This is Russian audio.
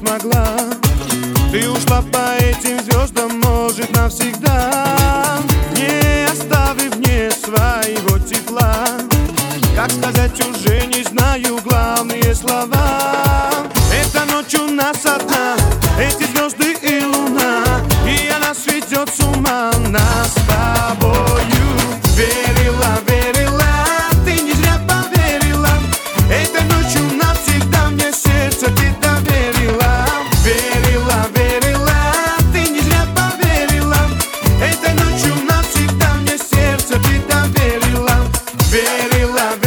смогла. Ты ушла по этим звездам, может, навсегда, не оставив мне своего тепла. Как сказать, уже не знаю главные слова. Эта ночь у нас одна, эти звезды и луна, и она сведет с ума нас с тобою. Верила, верила, ты не зря поверила. Этой ночью навсегда мне сердце ты доверила. Верила, верила, ты не зря поверила. Этой ночью навсегда мне сердце ты доверила. Верила,